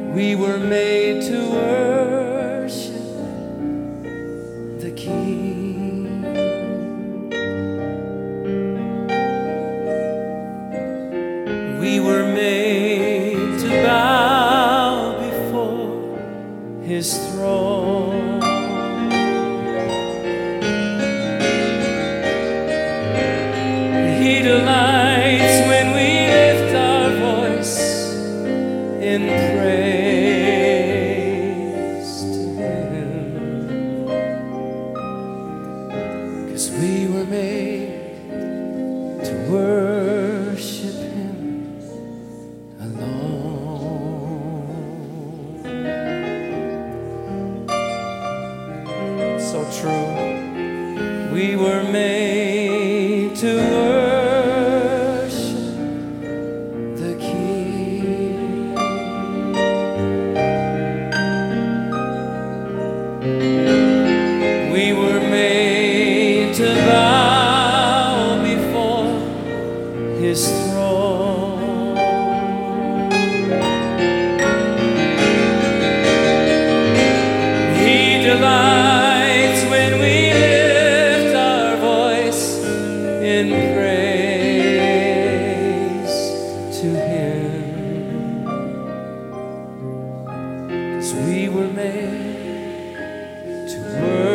We were made to worship the King. We were made to bow before His throne. He delights when we lift our voice in praise to Him, 'cause we were made to worship Him alone. So true. We were made to worship the King. We were made to bow before His throne. He delights when we lift our voice in praise to Him, 'cause we were made to worship